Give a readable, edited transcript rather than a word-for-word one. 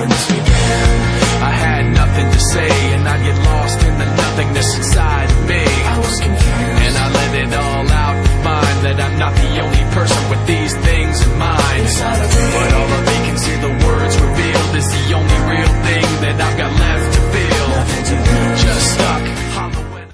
when this began. I had nothing to say, and I'd get lost in the nothingness inside.